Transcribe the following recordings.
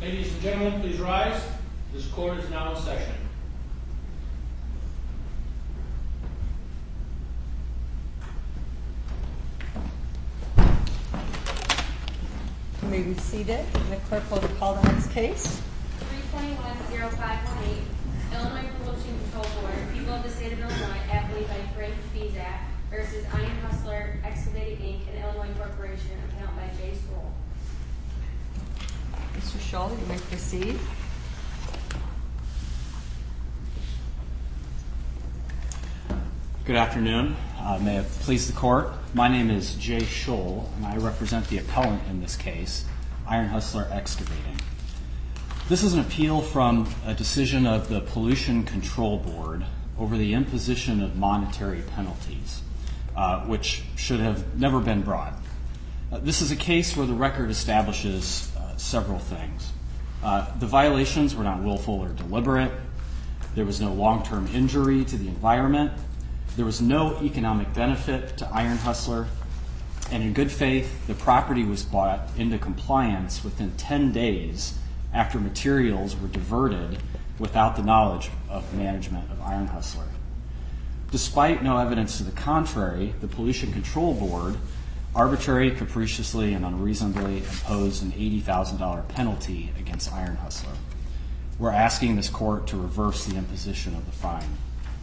Ladies and gentlemen, please rise. This court is now in session. You may be seated. The clerk will call the next case. 321-0518, Illinois Pollution Control Board, People of the State of Illinois, appellee by Frank Feazak versus Iron Hustler Excavating Inc., an Illinois corporation, appellant by Jay Scholl. Mr. Scholl, you may proceed. Good afternoon. May it please the court. My name is Jay Scholl, and I represent the appellant in this case, Iron Hustler Excavating. This is an appeal from a decision of the Pollution Control Board over the imposition of monetary penalties, which should have never been brought. This is a case where the record establishes several things. The violations were not willful or deliberate. There was no long-term injury to the environment. There was no economic benefit to Iron Hustler. And in good faith, the property was brought into compliance within 10 days after materials were diverted without the knowledge of management of Iron Hustler. Despite no evidence to the contrary, the Pollution Control Board arbitrarily, capriciously, and unreasonably imposed an $80,000 penalty against Iron Hustler. We're asking this court to reverse the imposition of the fine.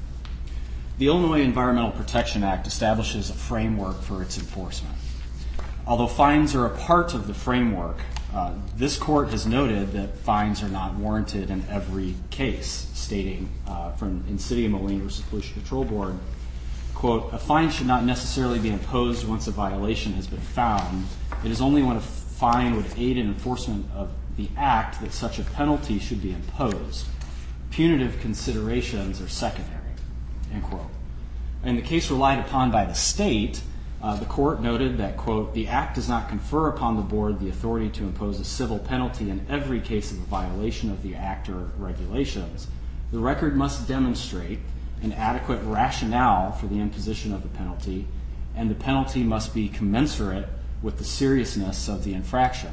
The Illinois Environmental Protection Act establishes a framework for its enforcement. Although fines are a part of the framework, this court has noted that fines are not warranted in every case, stating in City of Moline versus Pollution Control Board, quote, a fine should not necessarily be imposed once a violation has been found. It is only when a fine would aid in enforcement of the act that such a penalty should be imposed. Punitive considerations are secondary, end quote. In the case relied upon by the state, the court noted that, quote, the act does not confer upon the board the authority to impose a civil penalty in every case of a violation of the act or regulations. The record must demonstrate an adequate rationale for the imposition of the penalty, and the penalty must be commensurate with the seriousness of the infraction.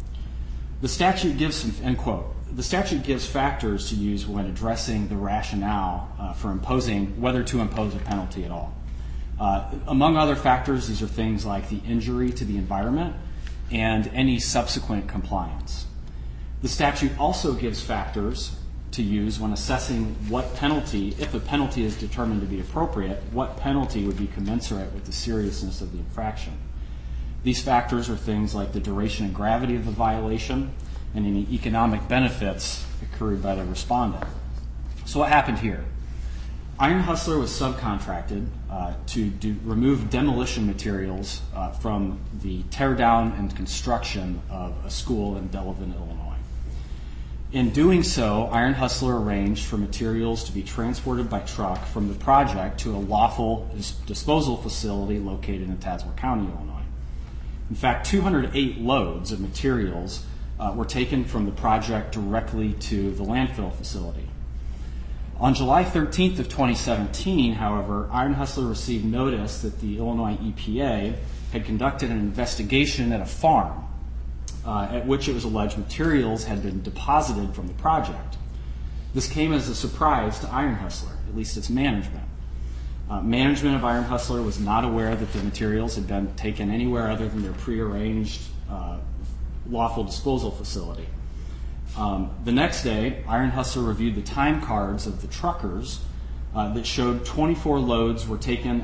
The statute gives, end quote, the statute gives factors to use when addressing the rationale for imposing, whether to impose a penalty at all. Among other factors, these are things like the injury to the environment and any subsequent compliance. The statute also gives factors to use when assessing what penalty, if a penalty is determined to be appropriate, what penalty would be commensurate with the seriousness of the infraction. These factors are things like the duration and gravity of the violation and any economic benefits accrued by the respondent. So what happened here? Iron Hustler was subcontracted to remove demolition materials from the tear down and construction of a school in Delavan, Illinois. In doing so, Iron Hustler arranged for materials to be transported by truck from the project to a lawful disposal facility located in Tazewell County, Illinois. In fact, 208 loads of materials were taken from the project directly to the landfill facility. On July 13th of 2017, however, Iron Hustler received notice that the Illinois EPA had conducted an investigation at a farm at which it was alleged materials had been deposited from the project. This came as a surprise to Iron Hustler, at least its management. Management of Iron Hustler was not aware that the materials had been taken anywhere other than their prearranged lawful disposal facility. The next day, Iron Hustler reviewed the time cards of the truckers that showed 24 loads were taken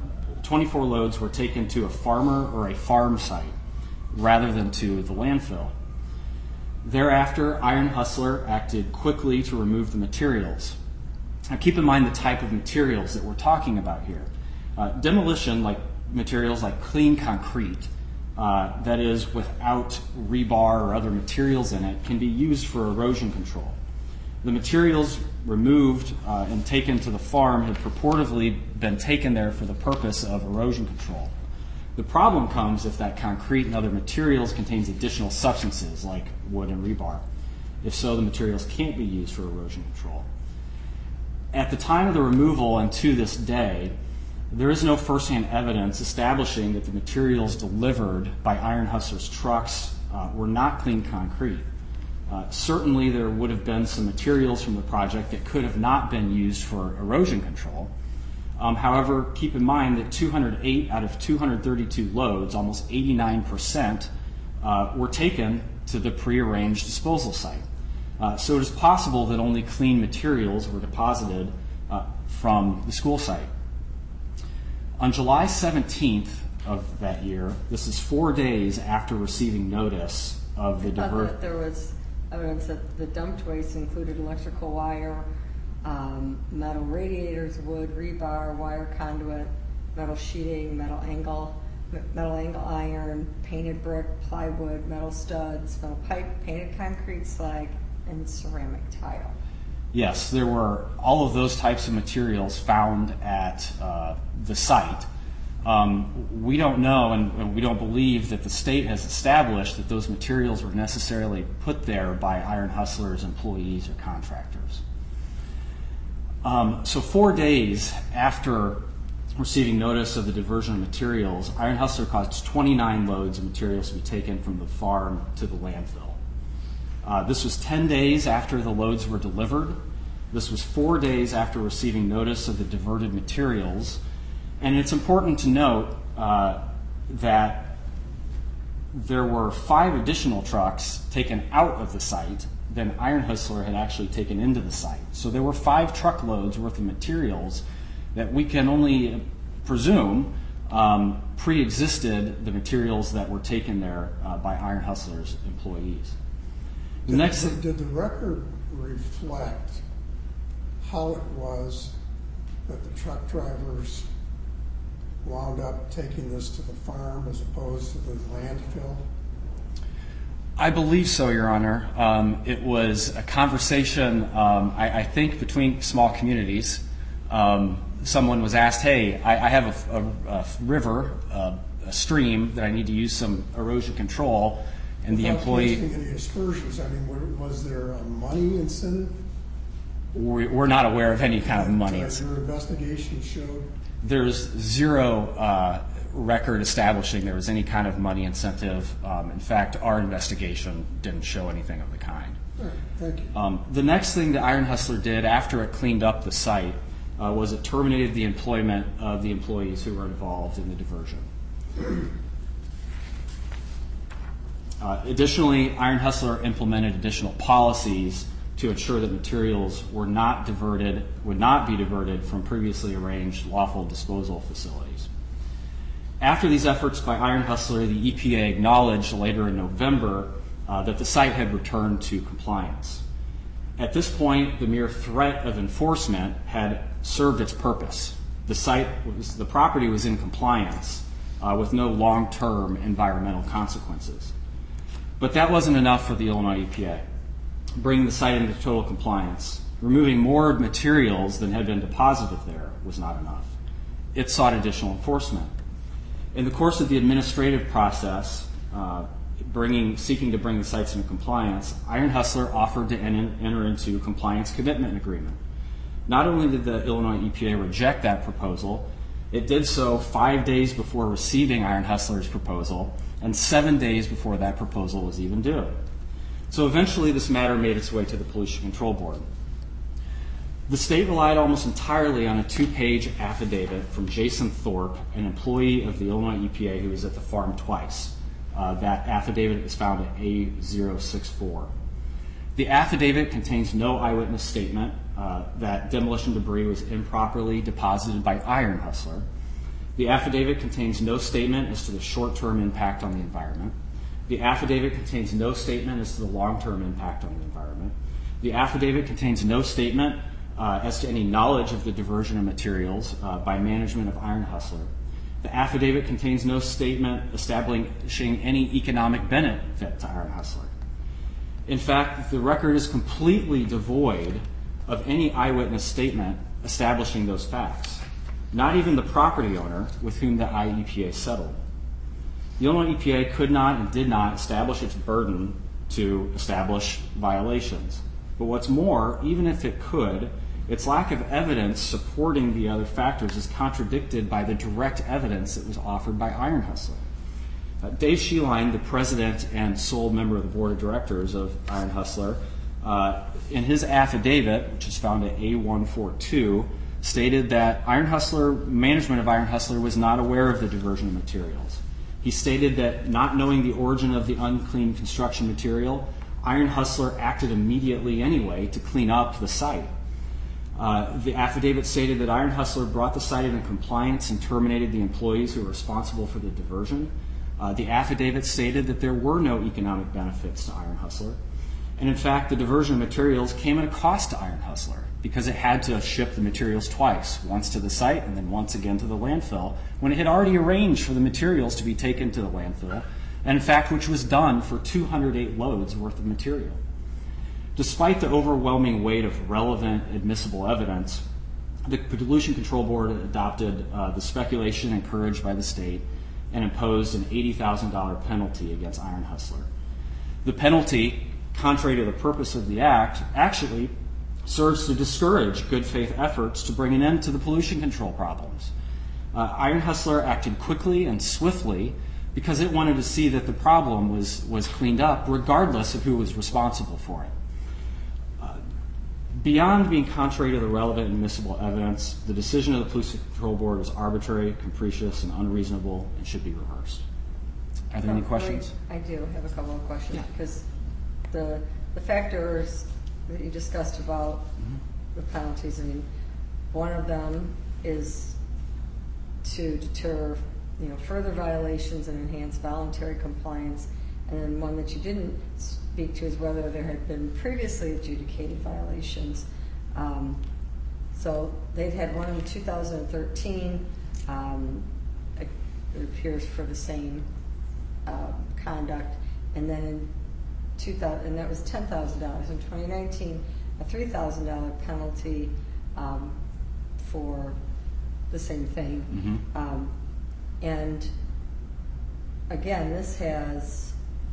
to a farmer or a farm site rather than to the landfill. Thereafter, Iron Hustler acted quickly to remove the materials. Now keep in mind the type of materials that we're talking about here. Demolition, like materials like clean concrete, that is without rebar or other materials in it, can be used for erosion control. The materials removed and taken to the farm had purportedly been taken there for the purpose of erosion control. The problem comes if that concrete and other materials contains additional substances like wood and rebar. If so, the materials can't be used for erosion control. At the time of the removal and to this day, there is no firsthand evidence establishing that the materials delivered by Iron Hustler's trucks were not clean concrete. Certainly there would have been some materials from the project that could have not been used for erosion control. However, keep in mind that 208 out of 232 loads, almost 89%, were taken to the prearranged disposal site. So it is possible that only clean materials were deposited from the school site. On July 17th of that year, this is 4 days after receiving notice of the That there was evidence that the dumped waste included electrical wire, metal radiators, wood, rebar, wire conduit, metal sheeting, metal angle iron, painted brick, plywood, metal studs, metal pipe, painted concrete slag, and ceramic tile. Yes, there were all of those types of materials found at the site. We don't know and we don't believe that the state has established that those materials were necessarily put there by Iron Hustler's employees or contractors. So 4 days after receiving notice of the diversion of materials, Iron Hustler caused 29 loads of materials to be taken from the farm to the landfill. This was 10 days after the loads were delivered. This was 4 days after receiving notice of the diverted materials. And it's important to note that there were 5 additional trucks taken out of the site than Iron Hustler had actually taken into the site. So there were 5 truckloads worth of materials that we can only presume pre-existed the materials that were taken there by Iron Hustler's employees. Did the record reflect how it was that the truck drivers wound up taking this to the farm as opposed to the landfill? I believe so, Your Honor. It was a conversation, I think, between small communities. Someone was asked, hey, I have a river, a stream that I need to use some erosion control, and the employee... Without using any aspersions, I mean, was there a money incentive? We're not aware of any kind of money incentive. Your investigation showed? There's zero record establishing there was any kind of money incentive. In fact, our investigation didn't show anything of the kind. All right, thank you. The next thing that Iron Hustler did after it cleaned up the site was it terminated the employment of the employees who were involved in the diversion. Additionally, Iron Hustler implemented additional policies to ensure that materials would not be diverted from previously arranged lawful disposal facilities. After these efforts by Iron Hustler, the EPA acknowledged later in November that the site had returned to compliance. At this point, the mere threat of enforcement had served its purpose. The property was in compliance with no long-term environmental consequences. But that wasn't enough for the Illinois EPA. Bringing the site into total compliance, removing more materials than had been deposited there was not enough. It sought additional enforcement. In the course of the administrative process, seeking to bring the sites into compliance, Iron Hustler offered to enter into a compliance commitment agreement. Not only did the Illinois EPA reject that proposal, it did so 5 days before receiving Iron Hustler's proposal and 7 days before that proposal was even due. So eventually this matter made its way to the Pollution Control Board. The state relied almost entirely on a 2-page affidavit from Jason Thorpe, an employee of the Illinois EPA who was at the farm twice. That affidavit is found at A064. The affidavit contains no eyewitness statement that demolition debris was improperly deposited by Iron Hustler. The affidavit contains no statement as to the short-term impact on the environment. The affidavit contains no statement as to the long-term impact on the environment. The affidavit contains no statement as to any knowledge of the diversion of materials by management of Iron Hustler. The affidavit contains no statement establishing any economic benefit to Iron Hustler. In fact, the record is completely devoid of any eyewitness statement establishing those facts, not even the property owner with whom the IEPA settled. The Illinois EPA could not and did not establish its burden to establish violations. But what's more, even if it could, its lack of evidence supporting the other factors is contradicted by the direct evidence that was offered by Iron Hustler. Dave Sheeline, the president and sole member of the board of directors of Iron Hustler, in his affidavit, which is found at A142, stated that management of Iron Hustler was not aware of the diversion of materials. He stated that not knowing the origin of the unclean construction material, Iron Hustler acted immediately anyway to clean up the site. The affidavit stated that Iron Hustler brought the site into compliance and terminated the employees who were responsible for the diversion. The affidavit stated that there were no economic benefits to Iron Hustler. And in fact, the diversion of materials came at a cost to Iron Hustler because it had to ship the materials twice, once to the site and then once again to the landfill, when it had already arranged for the materials to be taken to the landfill, and in fact, which was done for 208 loads worth of material. Despite the overwhelming weight of relevant admissible evidence, the Pollution Control Board adopted the speculation encouraged by the state and imposed an $80,000 penalty against Iron Hustler. The penalty, contrary to the purpose of the act, actually serves to discourage good faith efforts to bring an end to the pollution control problems. Iron Hustler acted quickly and swiftly because it wanted to see that the problem was cleaned up regardless of who was responsible for it. Beyond being contrary to the relevant admissible evidence, the decision of the Pollution Control Board was arbitrary, capricious, and unreasonable and should be reversed. Are there any questions? I do have a couple of questions, Yeah. because the factors that you discussed about the penalties, I mean, one of them is to deter further violations and enhance voluntary compliance, and then one that you didn't speak to is whether there had been previously adjudicated violations. So they've had one in 2013, it appears for the same conduct, and then in 2000, and that was $10,000. In 2019, a $3,000 penalty for the same thing. And again, this has,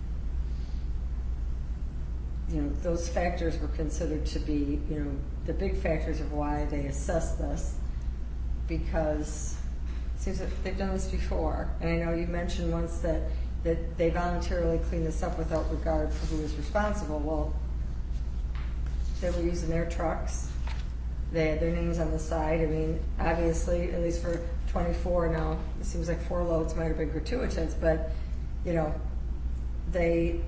those factors were considered to be, the big factors of why they assessed this, because it seems that they've done this before. And I know you mentioned once that they voluntarily cleaned this up without regard for who was responsible. Well, they were using their trucks. They had their names on the side. I mean, obviously, at least for 24 now, it seems like 4 loads might have been gratuitous, but, they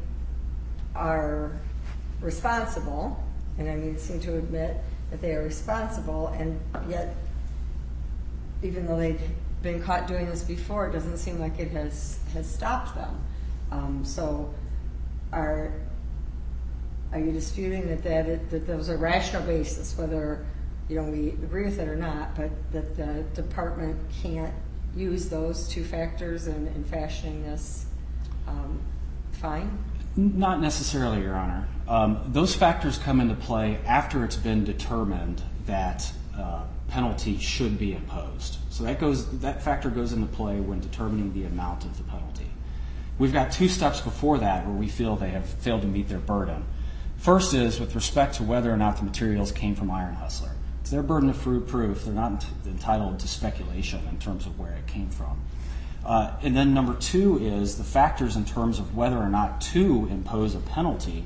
are responsible, and I mean, seem to admit that they are responsible, and yet, even though they've been caught doing this before, it doesn't seem like it has stopped them. So, are you disputing that there was a rational basis, whether we agree with it or not, but that the department can't use those two factors in fashioning this fine? Not necessarily, Your Honor. Those factors come into play after it's been determined that penalty should be imposed. So that factor goes into play when determining the amount of the penalty. We've got 2 steps before that where we feel they have failed to meet their burden. First is with respect to whether or not the materials came from Iron Hustler. It's their burden of proof. They're not entitled to speculation in terms of where it came from. And then number 2 is the factors in terms of whether or not to impose a penalty.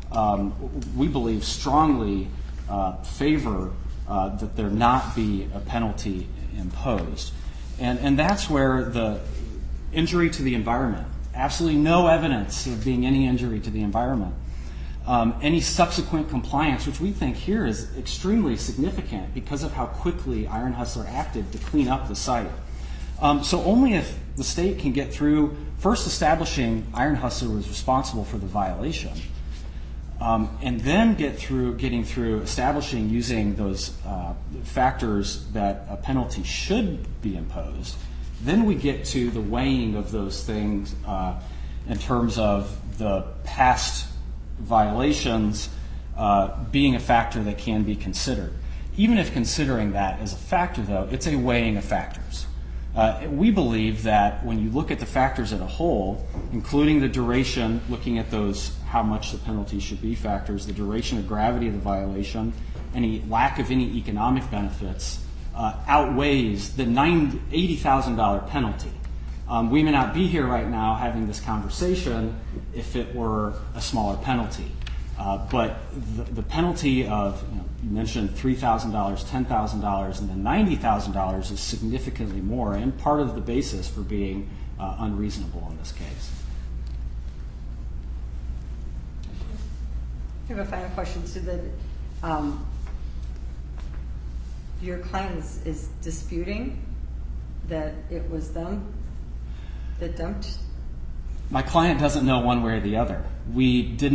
We believe strongly favor that there not be a penalty imposed. And that's where the injury to the environment, absolutely no evidence of being any injury to the environment. Any subsequent compliance, which we think here is extremely significant because of how quickly Iron Hustler acted to clean up the site. So only if the state can get through first establishing Iron Hustler was responsible for the violation, and then getting through establishing using those factors that a penalty should be imposed, then we get to the weighing of those things in terms of the past violations being a factor that can be considered. Even if considering that as a factor, though, it's a weighing of factors. We believe that when you look at the factors as a whole, including the duration, looking at those how much the penalty should be factors, the duration of gravity of the violation, any lack of any economic benefits, outweighs the $80,000 penalty. We may not be here right now having this conversation if it were a smaller penalty. But the penalty of, you mentioned $3,000, $10,000, and then $90,000 is significantly more, and part of the basis for being unreasonable in this case. I have a final question. So that your client is disputing that it was them that dumped? My client doesn't know one way or the other. The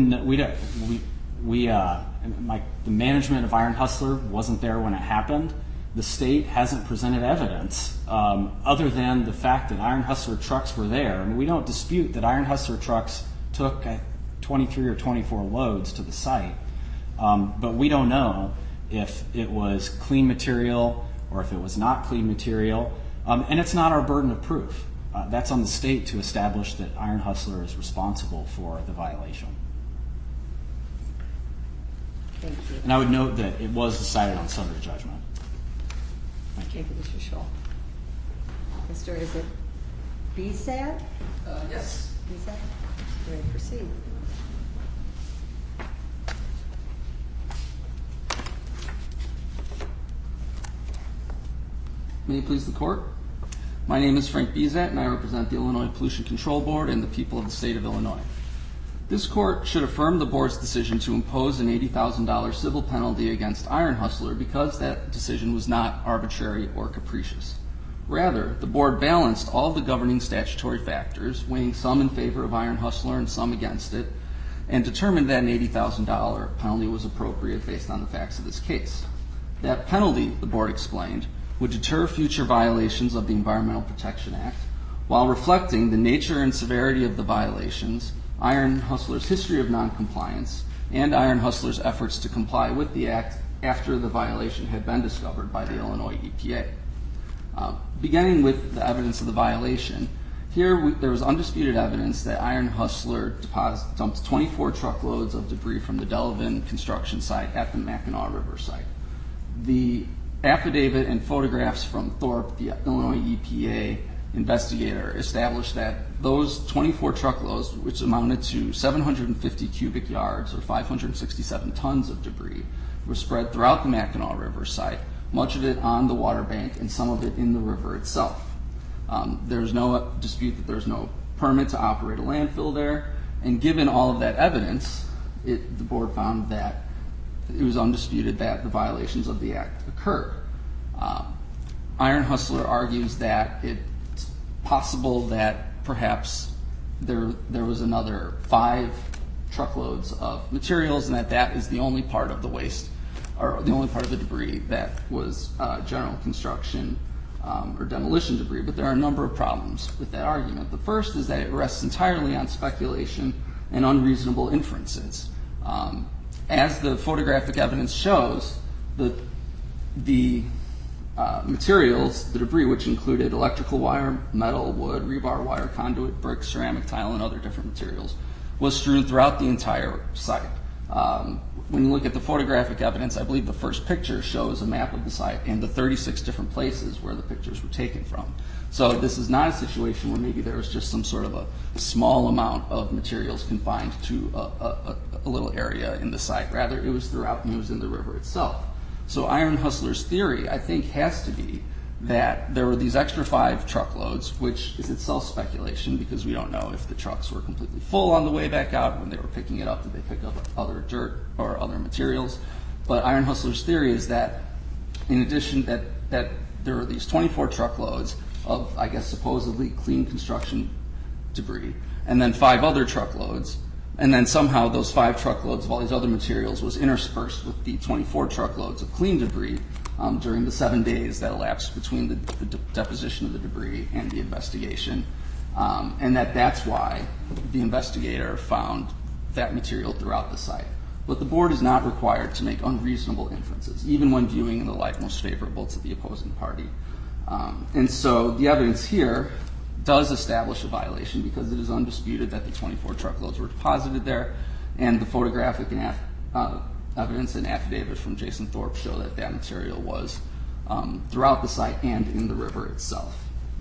management of Iron Hustler wasn't there when it happened. The state hasn't presented evidence other than the fact that Iron Hustler trucks were there. And we don't dispute that Iron Hustler trucks took 23 or 24 loads to the site. But we don't know if it was clean material or if it was not clean material. And it's not our burden of proof. That's on the state to establish that Iron Hustler is responsible for the violation. Thank you. And I would note that it was decided on summary judgment. Thank you. Thank you, Mr. Scholl. Mr. Is it BSAT? Yes. BSAT? You may proceed. May it please the court. My name is Frank Bizat, and I represent the Illinois Pollution Control Board and the people of the state of Illinois. This court should affirm the board's decision to impose an $80,000 civil penalty against Iron Hustler because that decision was not arbitrary or capricious. Rather, the board balanced all of the governing statutory factors, weighing some in favor of Iron Hustler and some against it, and determined that an $80,000 penalty was appropriate based on the facts of this case. That penalty, the board explained, would deter future violations of the Environmental Protection Act while reflecting the nature and severity of the violations, Iron Hustler's history of noncompliance, and Iron Hustler's efforts to comply with the act after the violation had been discovered by the Illinois EPA. Beginning with the evidence of the violation, here there was undisputed evidence that Iron Hustler dumped 24 truckloads of debris from the Delavan construction site at the Mackinac River site. The affidavit and photographs from Thorpe, the Illinois EPA investigator, established that those 24 truckloads, which amounted to 750 cubic yards or 567 tons of debris, were spread throughout the Mackinac River site, much of it on the water bank and some of it in the river itself. There's no dispute that there's no permit to operate a landfill there, and given all of that evidence, the board found that it was undisputed that the violations of the act occurred. Iron Hustler argues that it's possible that perhaps there was another 5 truckloads of materials and that is the only part of the waste or the only part of the debris that was general construction or demolition debris, but there are a number of problems with that argument. The first is that it rests entirely on speculation and unreasonable inferences. As the photographic evidence shows, the materials, the debris, which included electrical wire, metal, wood, rebar wire, conduit, brick, ceramic tile, and other different materials, was strewn throughout the entire site. When you look at the photographic evidence, I believe the first picture shows a map of the site and the 36 different places where the pictures were taken from. So this is not a situation where maybe there was just some sort of a small amount of materials confined to a little area in the site. Rather, it was throughout and it was in the river itself. So Iron Hustler's theory, I think, has to be that there were these extra 5 truckloads, which is itself speculation because we don't know if the trucks were completely full on the way back out. When they were picking it up, did they pick up other dirt or other materials? But Iron Hustler's theory is that in addition that there were these 24 truckloads of, I guess, supposedly clean construction debris, and then 5 other truckloads, and then somehow those 5 truckloads of all these other materials was interspersed with the 24 truckloads of clean debris during the 7 days that elapsed between the deposition of the debris and the investigation, and that's why the investigator found that material throughout the site. But the board is not required to make unreasonable inferences, even when viewing in the light most favorable to the opposing party. And so the evidence here does establish a violation because it is undisputed that the 24 truckloads were deposited there, and the photographic and evidence and affidavit from Jason Thorpe show that material was throughout the site and in the river itself.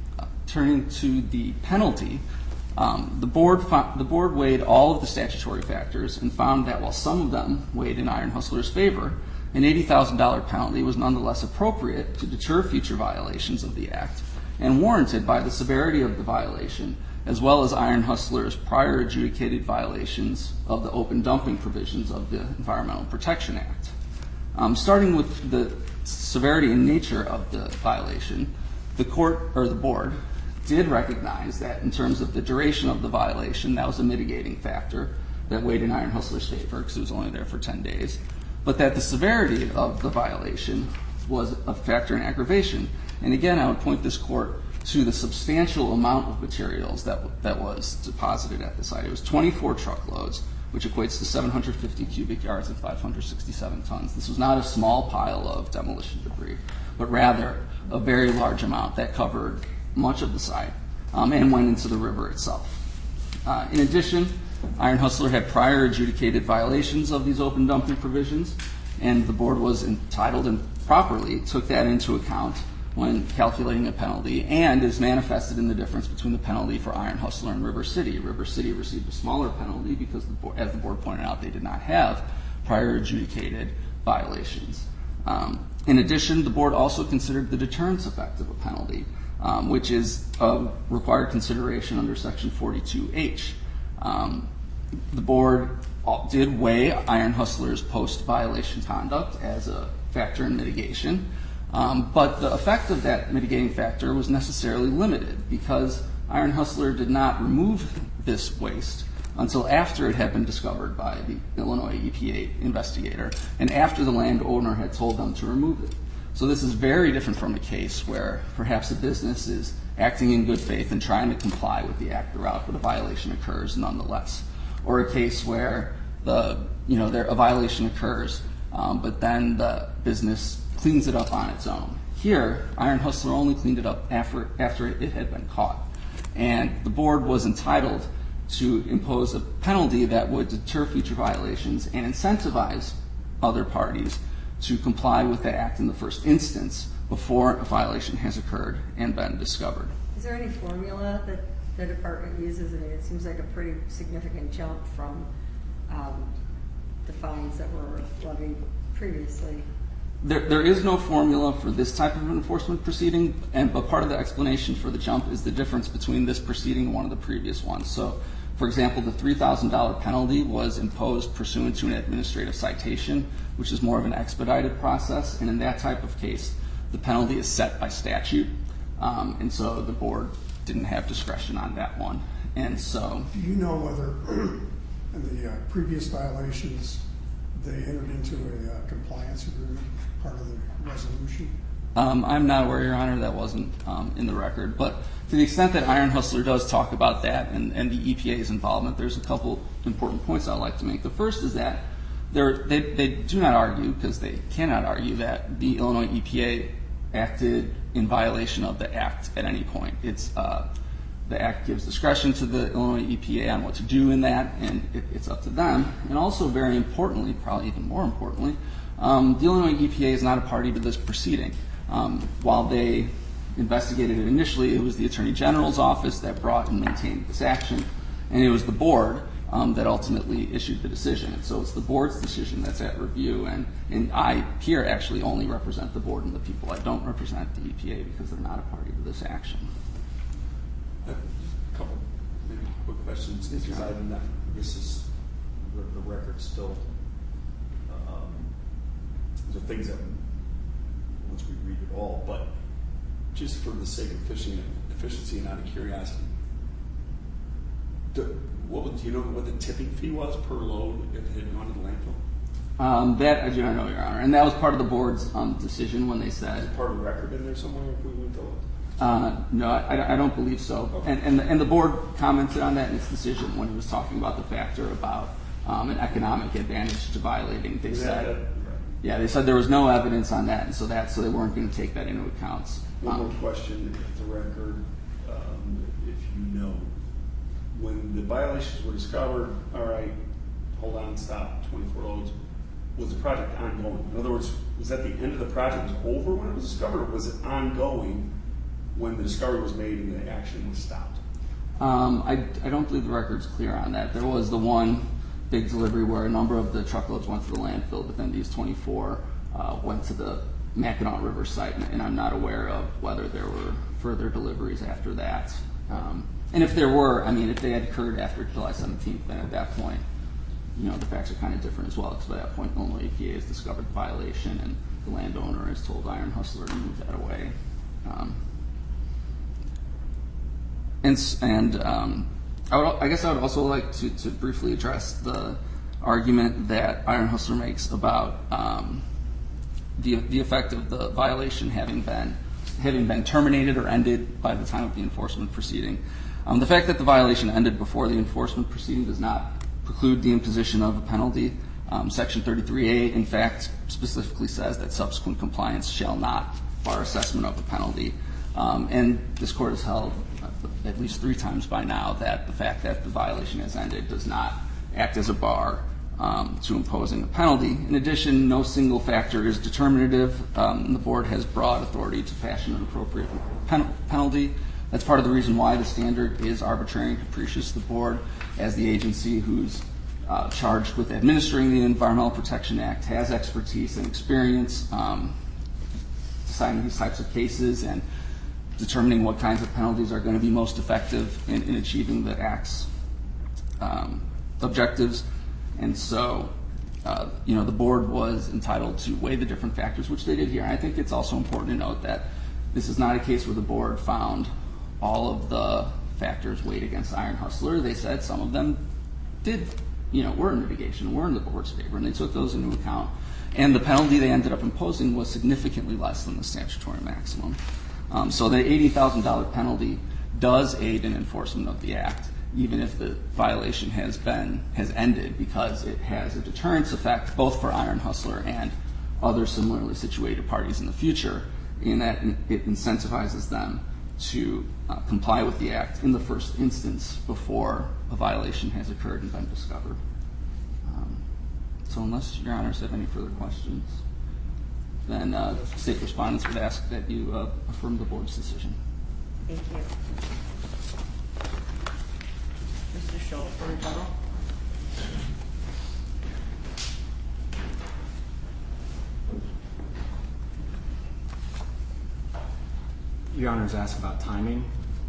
turning to the penalty, the board weighed all of the statutory factors and found that while some of them weighed in Iron Hustler's favor, an $80,000 penalty was nonetheless appropriate to deter future violations of the Act and warranted by the severity of the violation, as well as Iron Hustler's prior adjudicated violations of the open dumping provisions of the Environmental Protection Act. Starting with the severity and nature of the violation, the board did recognize that in terms of the duration of the violation, that was a mitigating factor that weighed in Iron Hustler's favor because it was only there for 10 days, but that the severity of the violation was a factor in aggravation. And again, I would point this court to the substantial amount of materials that was deposited at the site. It was 24 truckloads, which equates to 750 cubic yards and 567 tons. This was not a small pile of demolition debris, but rather a very large amount that covered much of the site and went into the river itself. In addition, Iron Hustler had prior adjudicated violations of these open dumping provisions, and the board was entitled and properly took that into account when calculating a penalty, and is manifested in the difference between the penalty for Iron Hustler and River City. River City received a smaller penalty because, as the board pointed out, they did not have prior adjudicated violations. In addition, the board also considered the deterrence effect of a penalty, which is a required consideration under Section 42H. The board did weigh Iron Hustler's post-violation conduct as a factor in mitigation, but the effect of that mitigating factor was necessarily limited because Iron Hustler did not remove this waste until after it had been discovered by the Illinois EPA investigator and after the landowner had told them to remove it. So this is very different from a case where perhaps a business is acting in good faith and trying to comply with the act throughout, but a violation occurs nonetheless. Or a case where a violation occurs, but then the business cleans it up on its own. Here, Iron Hustler only cleaned it up after it had been caught. And the board was entitled to impose a penalty that would deter future violations and incentivize other parties to comply with the act in the first instance before a violation has occurred and been discovered. Is there any formula that the department uses? I mean, it seems like a pretty significant jump from the fines that were levied previously. There is no formula for this type of enforcement proceeding, but part of the explanation for the jump is the difference between this proceeding and one of the previous ones. So, for example, the $3,000 penalty was imposed pursuant to an administrative citation, which is more of an expedited process, and in that type of case, the penalty is set by statute, and so the board didn't have discretion on that one. And so, do you know whether in the previous violations they entered into a compliance agreement, part of the resolution? I'm not aware, Your Honor, that wasn't in the record. But to the extent that Iron Hustler does talk about that and the EPA's involvement, there's a couple important points I'd like to make. The first is that they do not argue, because they cannot argue, that the Illinois EPA acted in violation of the Act at any point. The Act gives discretion to the Illinois EPA on what to do in that, and it's up to them. And also, very importantly, probably even more importantly, the Illinois EPA is not a party to this proceeding. While they investigated it initially, it was the Attorney General's office that brought and maintained this action, and it was the board that ultimately issued the decision. And so it's the board's decision that's at review, and I here actually only represent the board and the people. I don't represent the EPA because they're not a party to this action. A couple maybe quick questions. This is the record still. The things that once we read it all, but just for the sake of efficiency and out of curiosity, do you know what the tipping fee was per load if it had gone to the landfill? That I do not know, Your Honor, and that was part of the board's decision when they said. Is part of the record in there somewhere if we went to look? No, I don't believe so. Okay. And the board commented on that in its decision when it was talking about the factor about an economic advantage to violating. They said. Yeah, they said there was no evidence on that, and so they weren't going to take that into account. One more question, if the record, if you know, when the violations were discovered, all right, hold on, stop, 24 loads, was the project ongoing? In other words, was that the end of the project was over when it was discovered, or was it ongoing when the discovery was made and the action was stopped? I don't believe the record's clear on that. There was the one big delivery where a number of the truckloads went to the landfill, but then these 24 went to the Mackinac River site, and I'm not aware of whether there were further deliveries after that. And if there were, I mean, if they had occurred after July 17th, then at that point, you know, the facts are kind of different as well, because by that point, Illinois EPA has discovered the violation, and the landowner has told Iron Hustler to move that away. I guess I would also like to briefly address the argument that Iron Hustler makes about the effect of the violation having been terminated or ended by the time of the enforcement proceeding. The fact that the violation ended before the enforcement proceeding does not preclude the imposition of a penalty. Section 33A, in fact, specifically says that subsequent compliance shall not bar assessment of a penalty. And this court has held at least 3 times by now that the fact that the violation has ended does not act as a bar to imposing a penalty. In addition, no single factor is determinative. The board has broad authority to fashion an appropriate penalty. That's part of the reason why the standard is arbitrary and capricious. The board, as the agency who's charged with administering the Environmental Protection Act, has expertise and experience deciding these types of cases and determining what kinds of penalties are going to be most effective in achieving the Act's objectives. And so, the board was entitled to weigh the different factors, which they did here. I think it's also important to note that this is not a case where the board found all of the factors weighed against Iron Hustler. They said some of them were in mitigation, were in the board's favor, and they took those into account. And the penalty they ended up imposing was significantly less than the statutory maximum. So the $80,000 penalty does aid in enforcement of the Act, even if the violation has ended, because it has a deterrence effect both for Iron Hustler and other similarly situated parties in the future, in that it incentivizes them to comply with the Act in the first instance before a violation has occurred and been discovered. So unless Your Honors have any further questions, then state respondents would ask that you affirm the board's decision. Thank you. Mr. Schultz for rebuttal. Your Honors asked about timing.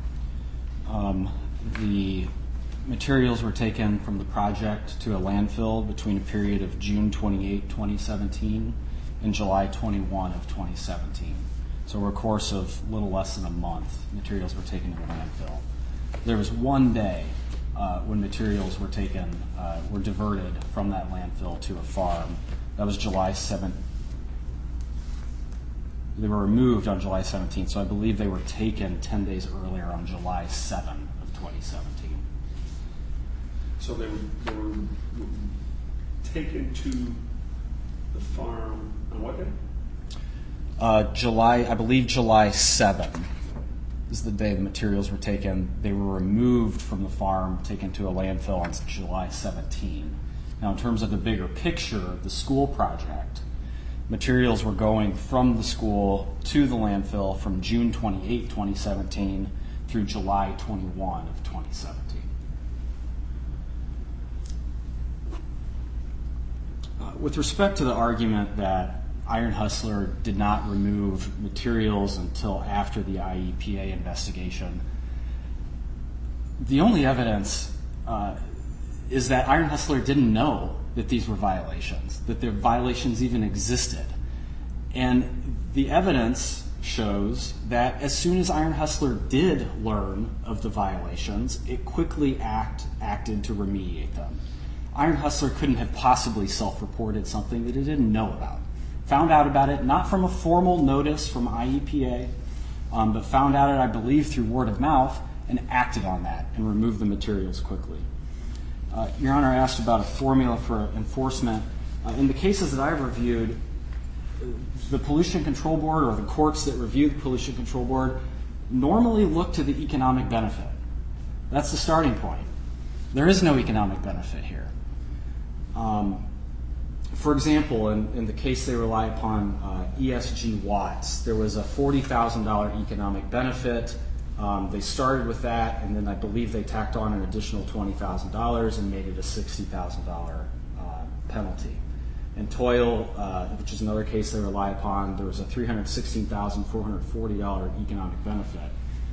The materials were taken from the project to a landfill between a period of June 28, 2017 and July 21 of 2017. So over a course of a little less than a month, materials were taken to the landfill. There was one day when materials were diverted from that landfill to a farm. That was July 7th. They were removed on July 17th, so I believe they were taken 10 days earlier on July 7th of 2017. So they were taken to the farm on what day? I believe July 7th is the day the materials were taken. They were removed from the farm, taken to a landfill on July 17. Now, in terms of the bigger picture of the school project, materials were going from the school to the landfill from June 28, 2017 through July 21 of 2017. With respect to the argument that Iron Hustler did not remove materials until after the IEPA investigation, the only evidence is that Iron Hustler didn't know that these were violations, that their violations even existed. And the evidence shows that as soon as Iron Hustler did learn of the violations, it quickly acted to remediate them. Iron Hustler couldn't have possibly self-reported something that it didn't know about. Found out about it not from a formal notice from IEPA, but found out it, I believe, through word of mouth and acted on that and removed the materials quickly. Your Honor asked about a formula for enforcement. In the cases that I've reviewed, the Pollution Control Board or the courts that review the Pollution Control Board normally look to the economic benefit. That's the starting point. There is no economic benefit here. For example, in the case they rely upon, ESG Watts, there was a $40,000 economic benefit. They started with that, and then I believe they tacked on an additional $20,000 and made it a $60,000 penalty. In Toil, which is another case they rely upon, there was a $316,440 economic benefit.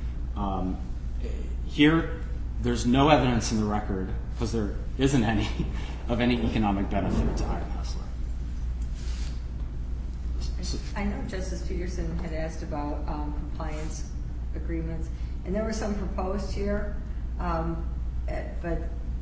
Here, there's no evidence in the record, because there isn't any, of any economic benefit to Iron Hustler. I know Justice Peterson had asked about compliance agreements, and there were some proposed here, but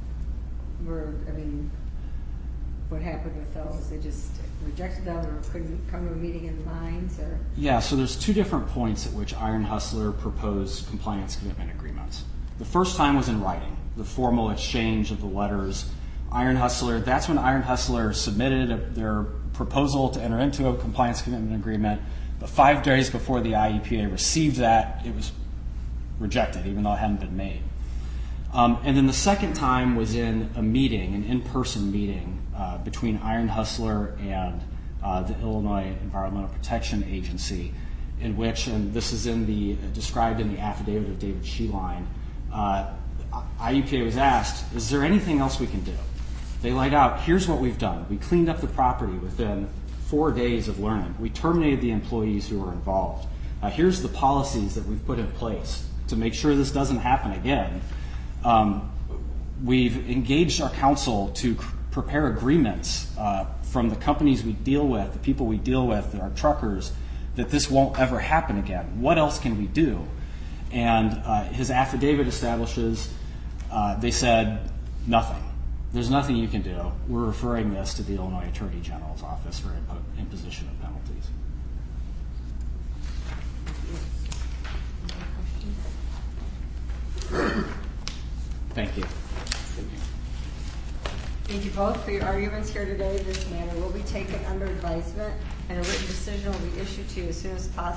what happened with those? They just rejected them, or couldn't come to a meeting in the mines, or? Yeah, so there's two different points at which Iron Hustler proposed compliance commitment agreements. The first time was in writing, the formal exchange of the letters. That's when Iron Hustler submitted their proposal to enter into a compliance commitment agreement, but 5 days before the IEPA received that, it was rejected, even though it hadn't been made. And then the second time was in a meeting, an in-person meeting between Iron Hustler and the Illinois Environmental Protection Agency, in which, and this is described in the affidavit of David Sheeline, IEPA was asked, is there anything else we can do? They laid out, here's what we've done. We cleaned up the property within 4 days of learning. We terminated the employees who were involved. Here's the policies that we've put in place to make sure this doesn't happen again. We've engaged our counsel to prepare agreements from the companies we deal with, the people we deal with, our truckers, that this won't ever happen again. What else can we do? And his affidavit establishes, they said, nothing. There's nothing you can do. We're referring this to the Illinois Attorney General's office for imposition of penalties. Thank you. Thank you both for your arguments here today. This matter will be taken under advisement, and a written decision will be issued to you as soon as possible.